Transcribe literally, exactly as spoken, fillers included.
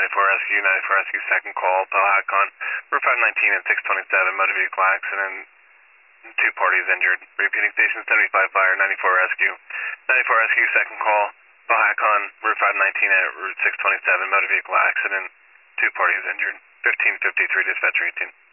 ninety-four Rescue, ninety-four Rescue, second call, Powhatan, Route five nineteen and six twenty-seven, motor vehicle accident, two parties injured. Repeating station seventy-five Fire, ninety-four Rescue, ninety-four Rescue, second call, Powhatan, Route five nineteen and Route six twenty-seven, motor vehicle accident, two parties injured. fifteen fifty-three, dispatcher eighteen.